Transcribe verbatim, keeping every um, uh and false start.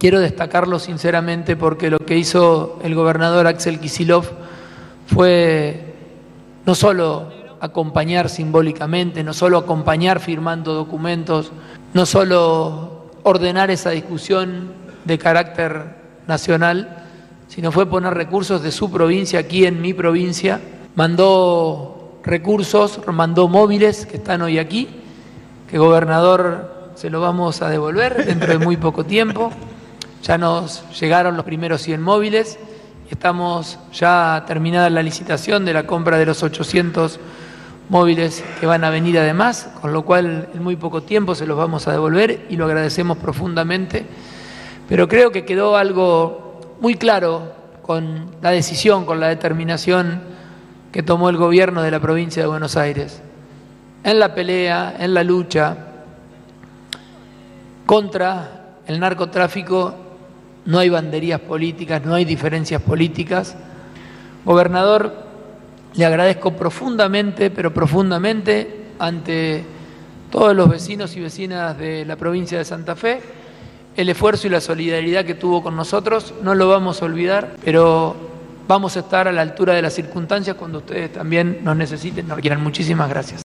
quiero destacarlo sinceramente porque lo que hizo el gobernador Axel Kicillof fue no solo acompañar simbólicamente, no solo acompañar firmando documentos, no solo ordenar esa discusión de carácter nacional, sino fue poner recursos de su provincia aquí en mi provincia, mandó recursos, mandó móviles que están hoy aquí, que gobernador se lo vamos a devolver dentro de muy poco tiempo. Ya nos llegaron los primeros cien móviles, estamos ya terminada la licitación de la compra de los ochocientos móviles que van a venir además, con lo cual en muy poco tiempo se los vamos a devolver y lo agradecemos profundamente. Pero creo que quedó algo muy claro con la decisión, con la determinación que tomó el gobierno de la provincia de Buenos Aires. En la pelea, en la lucha contra el narcotráfico no hay banderías políticas, no hay diferencias políticas. Gobernador, le agradezco profundamente, pero profundamente, ante todos los vecinos y vecinas de la provincia de Santa Fe, el esfuerzo y la solidaridad que tuvo con nosotros. No lo vamos a olvidar, pero vamos a estar a la altura de las circunstancias cuando ustedes también nos necesiten, nos requieran. Muchísimas gracias.